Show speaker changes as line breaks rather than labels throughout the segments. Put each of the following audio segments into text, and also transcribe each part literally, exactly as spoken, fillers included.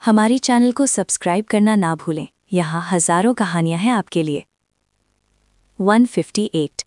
हमारी चैनल को सब्सक्राइब करना ना भूलें। यहाँ हजारों कहानियां हैं आपके लिए। एक सौ अट्ठावन।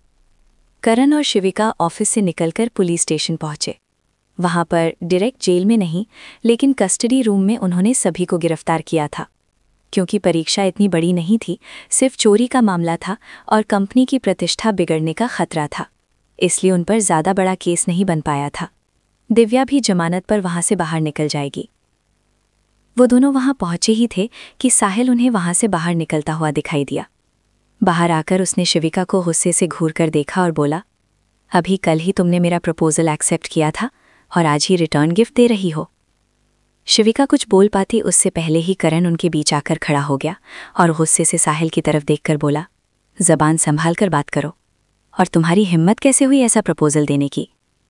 करण और शिविका ऑफिस से निकलकर पुलिस स्टेशन पहुंचे। वहां पर डायरेक्ट जेल में नहीं, लेकिन कस्टडी रूम में उन्होंने सभी को गिरफ्तार किया था। क्योंकि परीक्षा इतनी बड़ी नहीं थी, सिर्फ चोरी का मामला था और कंपनी की प्रतिष्ठा बिगड़ने का खतरा था, इसलिए उन पर ज्यादा बड़ा केस नहीं बन पाया था। दिव्या भी जमानत पर वहां से बाहर निकल जाएगी। वो दोनों वहां पहुंचे ही थे कि साहिल उन्हें वहां से बाहर निकलता हुआ दिखाई दिया। बाहर आकर उसने शिविका को गुस्से से घूर कर देखा और बोला, अभी कल ही तुमने मेरा प्रपोजल एक्सेप्ट किया था और आज ही रिटर्न गिफ्ट दे रही हो। शिविका कुछ बोल पाती उससे पहले ही करण उनके बीच आकर खड़ा हो गया और गुस्से से साहिल की तरफ देखकर बोला, जबान संभाल कर बात करो, और तुम्हारी हिम्मत कैसे हुई ऐसा प्रपोजल देने की।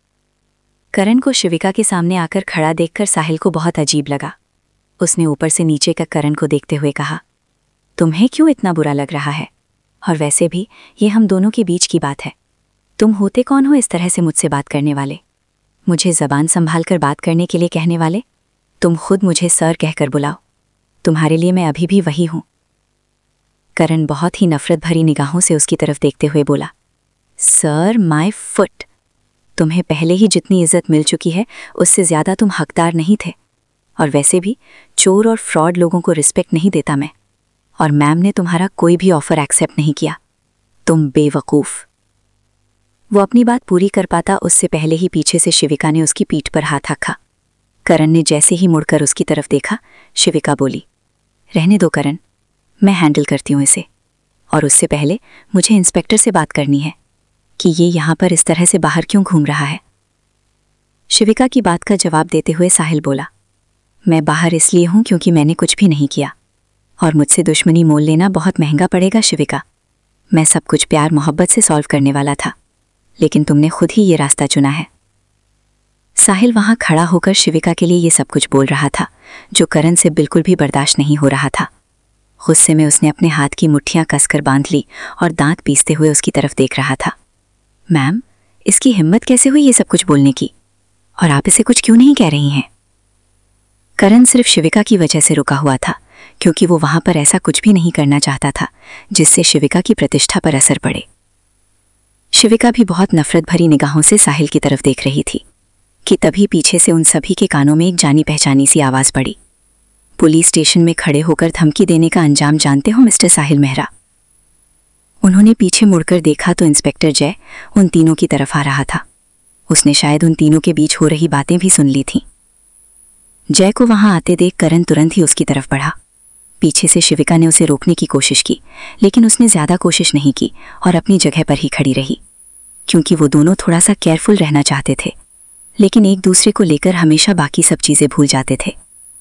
करण को शिविका के सामने आकर खड़ा देखकर साहिल को बहुत अजीब लगा। उसने ऊपर से नीचे तक करण को देखते हुए कहा, तुम्हें क्यों इतना बुरा लग रहा है? और वैसे भी ये हम दोनों के बीच की बात है। तुम होते कौन हो इस तरह से मुझसे बात करने वाले? मुझे जबान संभाल कर बात करने के लिए कहने वाले? तुम खुद मुझे सर कहकर बुलाओ। तुम्हारे लिए मैं अभी भी वही हूं। करण बहुत ही नफरत भरी निगाहों से उसकी तरफ देखते हुए बोला, सर माय फुट। तुम्हें पहले ही जितनी इज्जत मिल चुकी है उससे ज्यादा तुम हकदार नहीं थे। और वैसे भी चोर और फ्रॉड लोगों को रिस्पेक्ट नहीं देता मैं, और मैम ने तुम्हारा कोई भी ऑफर एक्सेप्ट नहीं किया। तुम बेवकूफ। वो अपनी बात पूरी कर पाता उससे पहले ही पीछे से शिविका ने उसकी पीठ पर हाथ रखा। करण ने जैसे ही मुड़कर उसकी तरफ देखा, शिविका बोली, रहने दो करण, मैं हैंडल करती हूँ इसे। और उससे पहले मुझे इंस्पेक्टर से बात करनी है कि ये यहाँ पर इस तरह से बाहर क्यों घूम रहा है। शिविका की बात का जवाब देते हुए साहिल बोला, मैं बाहर इसलिए हूं क्योंकि मैंने कुछ भी नहीं किया, और मुझसे दुश्मनी मोल लेना बहुत महंगा पड़ेगा शिविका। मैं सब कुछ प्यार मोहब्बत से सॉल्व करने वाला था, लेकिन तुमने खुद ही ये रास्ता चुना है। साहिल वहां खड़ा होकर शिविका के लिए ये सब कुछ बोल रहा था, जो करण से बिल्कुल भी बर्दाश्त नहीं हो रहा था। गुस्से में उसने अपने हाथ की मुट्ठियां कसकर बांध ली और दांत पीसते हुए उसकी तरफ देख रहा था। मैम, इसकी हिम्मत कैसे हुई ये सब कुछ बोलने की, और आप इसे कुछ क्यों नहीं कह रही हैं? करण सिर्फ शिविका की वजह से रुका हुआ था, क्योंकि वो वहां पर ऐसा कुछ भी नहीं करना चाहता था जिससे शिविका की प्रतिष्ठा पर असर पड़े। शिविका भी बहुत नफरत भरी निगाहों से साहिल की तरफ देख रही थी कि तभी पीछे से उन सभी के कानों में एक जानी पहचानी सी आवाज पड़ी। पुलिस स्टेशन में खड़े होकर धमकी देने का अंजाम जानते हो मिस्टर साहिल मेहरा? उन्होंने पीछे मुड़कर देखा तो इंस्पेक्टर जय उन तीनों की तरफ आ रहा था। उसने शायद उन तीनों के बीच हो रही बातें भी सुन ली थीं। जय को वहां आते देख करण तुरंत ही उसकी तरफ बढ़ा। पीछे से शिविका ने उसे रोकने की कोशिश की, लेकिन उसने ज्यादा कोशिश नहीं की और अपनी जगह पर ही खड़ी रही, क्योंकि वो दोनों थोड़ा सा केयरफुल रहना चाहते थे, लेकिन एक दूसरे को लेकर हमेशा बाकी सब चीजें भूल जाते थे।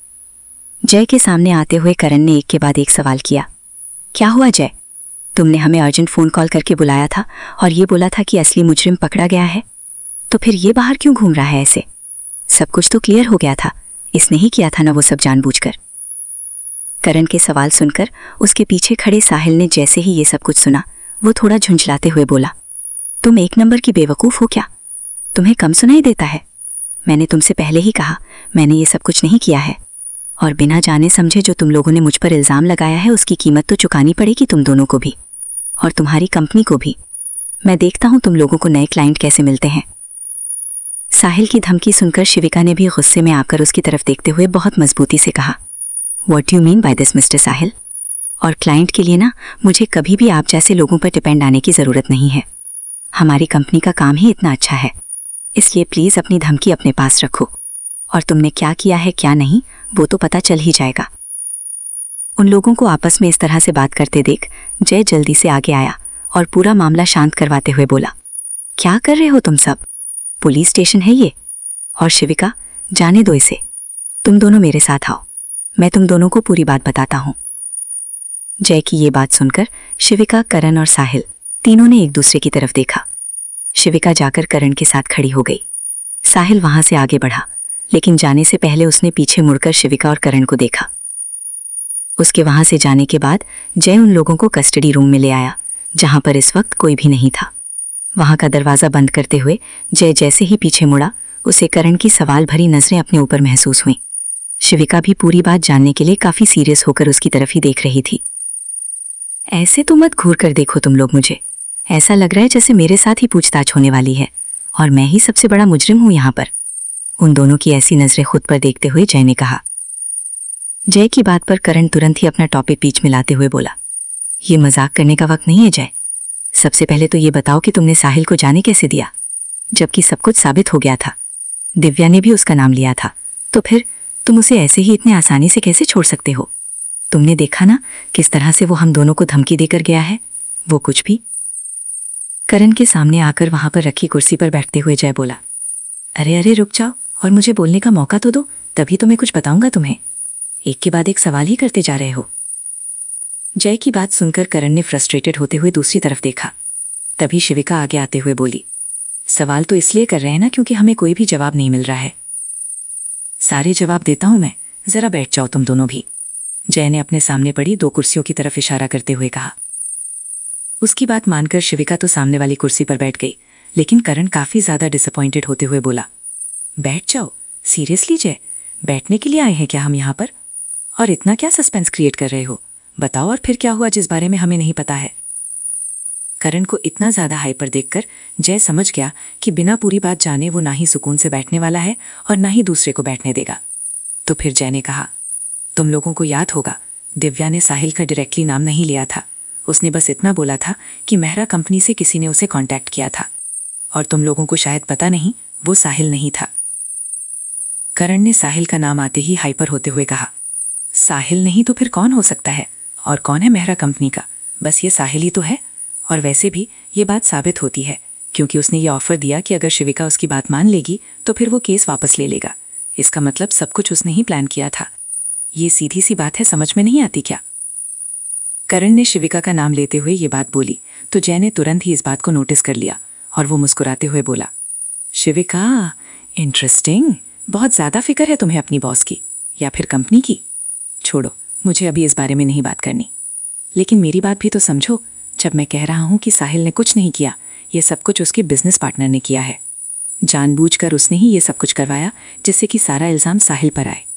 जय के सामने आते हुए करण ने एक के बाद एक सवाल किया, क्या हुआ जय? तुमने हमें अर्जेंट फोन कॉल करके बुलाया था और ये बोला था कि असली मुजरिम पकड़ा गया है, तो फिर ये बाहर क्यों घूम रहा है ऐसे? सब कुछ तो क्लियर हो गया था, इसने ही किया था ना वो सब जानबूझकर। करण के सवाल सुनकर उसके पीछे खड़े साहिल ने जैसे ही ये सब कुछ सुना, वो थोड़ा झुंझलाते हुए बोला, तुम एक नंबर की बेवकूफ हो क्या? तुम्हें कम सुनाई देता है? मैंने तुमसे पहले ही कहा मैंने ये सब कुछ नहीं किया है, और बिना जाने समझे जो तुम लोगों ने मुझ पर इल्जाम लगाया है उसकी कीमत तो चुकानी पड़ेगी तुम दोनों को भी, और तुम्हारी कंपनी को भी। मैं देखता हूं तुम लोगों को नए क्लाइंट कैसे मिलते हैं। साहिल की धमकी सुनकर शिविका ने भी गुस्से में आकर उसकी तरफ देखते हुए बहुत मजबूती से कहा, what you mean by this mister Sahil? और क्लाइंट के लिए ना मुझे कभी भी आप जैसे लोगों पर डिपेंड आने की जरूरत नहीं है। हमारी कंपनी का काम ही इतना अच्छा है, इसलिए प्लीज अपनी धमकी अपने पास रखो, और तुमने क्या किया है क्या नहीं वो तो पता चल ही जाएगा। उन लोगों को आपस में इस तरह से बात करते देख जय जल्दी से आगे आया और पूरा मामला शांत करवाते हुए बोला, क्या कर रहे हो तुम सब? पुलिस स्टेशन है ये, और शिविका जाने दो इसे, तुम दोनों मेरे साथ आओ, मैं तुम दोनों को पूरी बात बताता हूं। जय की ये बात सुनकर शिविका, करण और साहिल तीनों ने एक दूसरे की तरफ देखा। शिविका जाकर करण के साथ खड़ी हो गई। साहिल वहां से आगे बढ़ा, लेकिन जाने से पहले उसने पीछे मुड़कर शिविका और करण को देखा। उसके वहां से जाने के बाद जय उन लोगों को कस्टडी रूम में ले आया, जहां पर इस वक्त कोई भी नहीं था। वहां का दरवाजा बंद करते हुए जय जैसे ही पीछे मुड़ा, उसे करण की सवाल भरी नजरें अपने ऊपर महसूस हुईं। शिविका भी पूरी बात जानने के लिए काफी सीरियस होकर उसकी तरफ ही देख रही थी। ऐसे तो मत घूर कर देखो तुम लोग मुझे, ऐसा लग रहा है जैसे मेरे साथ ही पूछताछ होने वाली है और मैं ही सबसे बड़ा मुजरिम हूं यहाँ पर। उन दोनों की ऐसी नजरें खुद पर देखते हुए जय ने कहा। जय की बात पर करण तुरंत ही अपना टॉपिक बीच में लाते हुए बोला, ये मजाक करने का वक्त नहीं है जय। सबसे पहले तो ये बताओ कि तुमने साहिल को जाने कैसे दिया, जबकि सब कुछ साबित हो गया था। दिव्या ने भी उसका नाम लिया था, तो फिर तुम उसे ऐसे ही इतने आसानी से कैसे छोड़ सकते हो? तुमने देखा ना किस तरह से वो हम दोनों को धमकी देकर गया है। वो कुछ भी। करण के सामने आकर वहां पर रखी कुर्सी पर बैठते हुए जय बोला, अरे अरे रुक जाओ और मुझे बोलने का मौका तो दो, तभी तो मैं कुछ बताऊंगा तुम्हें। एक के बाद एक सवाल ही करते जा रहे हो। जय की बात सुनकर करण ने फ्रस्ट्रेटेड होते हुए दूसरी तरफ देखा। तभी शिविका आगे आते हुए बोली, सवाल तो इसलिए कर रहे हैं ना क्योंकि हमें कोई भी जवाब नहीं मिल रहा है। सारे जवाब देता हूं मैं, जरा बैठ जाओ तुम दोनों भी। जय ने अपने सामने पड़ी दो कुर्सियों की तरफ इशारा करते हुए कहा। उसकी बात मानकर शिविका तो सामने वाली कुर्सी पर बैठ गई, लेकिन करण काफी ज्यादा डिसअपॉइंटेड होते हुए बोला, बैठ जाओ? सीरियसली जय, बैठने के लिए आए हैं क्या हम यहाँ पर? और इतना क्या सस्पेंस क्रिएट कर रहे हो? बताओ और फिर क्या हुआ जिस बारे में हमें नहीं पता है? करण को इतना ज्यादा हाइपर देखकर जय समझ गया कि बिना पूरी बात जाने वो ना ही सुकून से बैठने वाला है और ना ही दूसरे को बैठने देगा। तो फिर जय ने कहा, तुम लोगों को याद होगा दिव्या ने साहिल का डायरेक्टली नाम नहीं लिया था। उसने बस इतना बोला था कि मेहरा कंपनी से किसी ने उसे कांटेक्ट किया था, और तुम लोगों को शायद पता नहीं वो साहिल नहीं था। करण ने साहिल का नाम आते ही हाइपर होते हुए कहा, साहिल नहीं तो फिर कौन हो सकता है? और कौन है मेहरा कंपनी का? बस ये साहिल ही तो है। और वैसे भी ये बात साबित होती है क्योंकि उसने ये ऑफर दिया कि अगर शिविका उसकी बात मान लेगी तो फिर वो केस वापस ले लेगा। इसका मतलब सब कुछ उसने ही प्लान किया था। ये सीधी सी बात है, समझ में नहीं आती क्या? करण ने शिविका का नाम लेते हुए ये बात बोली तो जय ने तुरंत ही इस बात को नोटिस कर लिया और वो मुस्कुराते हुए बोला, शिविका इंटरेस्टिंग, बहुत ज्यादा फिक्र है तुम्हें अपनी बॉस की या फिर कंपनी की। छोड़ो, मुझे अभी इस बारे में नहीं बात करनी। लेकिन मेरी बात भी तो समझो, जब मैं कह रहा हूं कि साहिल ने कुछ नहीं किया, ये सब कुछ उसके बिजनेस पार्टनर ने किया है। जानबूझकर उसने ही ये सब कुछ करवाया जिससे कि सारा इल्जाम साहिल पर आए।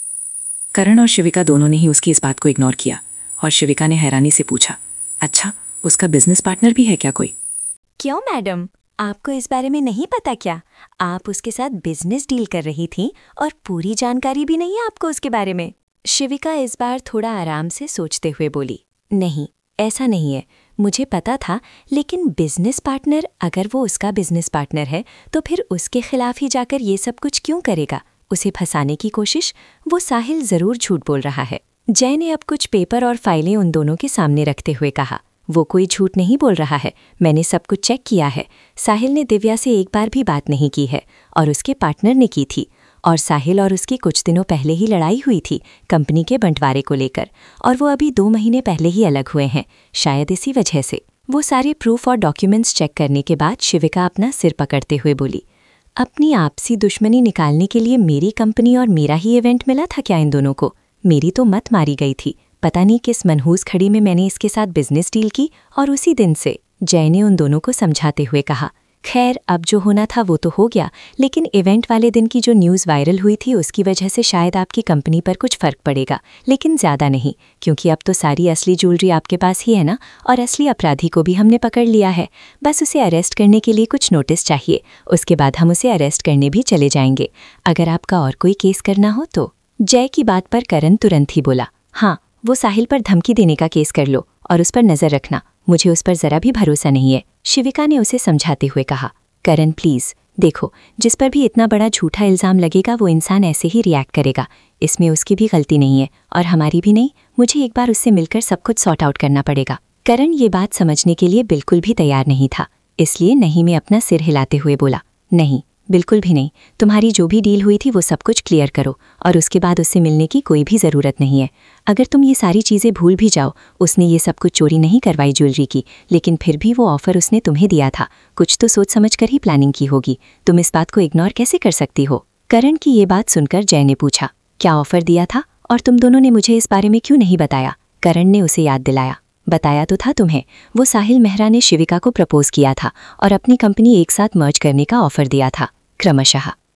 करण और शिविका दोनों ने ही उसकी इस बात को इग्नोर किया और शिविका ने हैरानी से पूछा, अच्छा उसका बिजनेस पार्टनर भी है क्या कोई?
क्यों मैडम, आपको इस बारे में नहीं पता क्या? आप उसके साथ बिजनेस डील कर रही थी और पूरी जानकारी भी नहीं है आपको उसके बारे में। शिविका इस बार थोड़ा आराम से सोचते हुए बोली, नहीं ऐसा नहीं है, मुझे पता था, लेकिन बिजनेस पार्टनर, अगर वो उसका बिजनेस पार्टनर है तो फिर उसके खिलाफ ही जाकर ये सब कुछ क्यों करेगा? उसे फंसाने की कोशिश। वो साहिल जरूर झूठ बोल रहा है। जय ने अब कुछ पेपर और फाइलें उन दोनों के सामने रखते हुए कहा, वो कोई झूठ नहीं बोल रहा है, मैंने सब कुछ चेक किया है। साहिल ने दिव्या से एक बार भी बात नहीं की है और उसके पार्टनर ने की थी, और साहिल और उसकी कुछ दिनों पहले ही लड़ाई हुई थी कंपनी के बंटवारे को लेकर, और वो अभी दो महीने पहले ही अलग हुए हैं, शायद इसी वजह से। वो सारे प्रूफ और डॉक्यूमेंट्स चेक करने के बाद शिविका अपना सिर पकड़ते हुए बोली, अपनी आपसी दुश्मनी निकालने के लिए मेरी कंपनी और मेरा ही इवेंट मिला था क्या इन दोनों को? मेरी तो मत मारी गई थी, पता नहीं किस मनहूस खड़ी में मैंने इसके साथ बिजनेस डील की, और उसी दिन से। जय ने उन दोनों को समझाते हुए कहा, खैर अब जो होना था वो तो हो गया, लेकिन इवेंट वाले दिन की जो न्यूज़ वायरल हुई थी उसकी वजह से शायद आपकी कंपनी पर कुछ फ़र्क पड़ेगा, लेकिन ज़्यादा नहीं, क्योंकि अब तो सारी असली ज्वेलरी आपके पास ही है ना, और असली अपराधी को भी हमने पकड़ लिया है। बस उसे अरेस्ट करने के लिए कुछ नोटिस चाहिए, उसके बाद हम उसे अरेस्ट करने भी चले जाएंगे, अगर आपका और कोई केस करना हो तो। जय की बात पर करण तुरंत ही बोला, हाँ वो साहिल पर धमकी देने का केस कर लो और उस पर नज़र रखना, मुझे उस पर ज़रा भी भरोसा नहीं है। शिविका ने उसे समझाते हुए कहा, करण प्लीज़ देखो, जिस पर भी इतना बड़ा झूठा इल्ज़ाम लगेगा वो इंसान ऐसे ही रिएक्ट करेगा, इसमें उसकी भी गलती नहीं है और हमारी भी नहीं, मुझे एक बार उससे मिलकर सब कुछ सॉर्ट आउट करना पड़ेगा। करण ये बात समझने के लिए बिल्कुल भी तैयार नहीं था, इसलिए नहीं में अपना सिर हिलाते हुए बोला, नहीं बिल्कुल भी नहीं, तुम्हारी जो भी डील हुई थी वो सब कुछ क्लियर करो और उसके बाद उससे मिलने की कोई भी ज़रूरत नहीं है। अगर तुम ये सारी चीज़ें भूल भी जाओ, उसने ये सब कुछ चोरी नहीं करवाई ज्वेलरी की, लेकिन फिर भी वो ऑफ़र उसने तुम्हें दिया था, कुछ तो सोच समझ कर ही प्लानिंग की होगी, तुम इस बात को इग्नोर कैसे कर सकती हो? करण की ये बात सुनकर जय ने पूछा, क्या ऑफ़र दिया था और तुम दोनों ने मुझे इस बारे में क्यों नहीं बताया? करण ने उसे याद दिलाया, बताया तो था तुम्हें, वो साहिल मेहरा ने शिविका को प्रपोज किया था और अपनी कंपनी एक साथ मर्ज करने का ऑफ़र दिया था क्रमशः।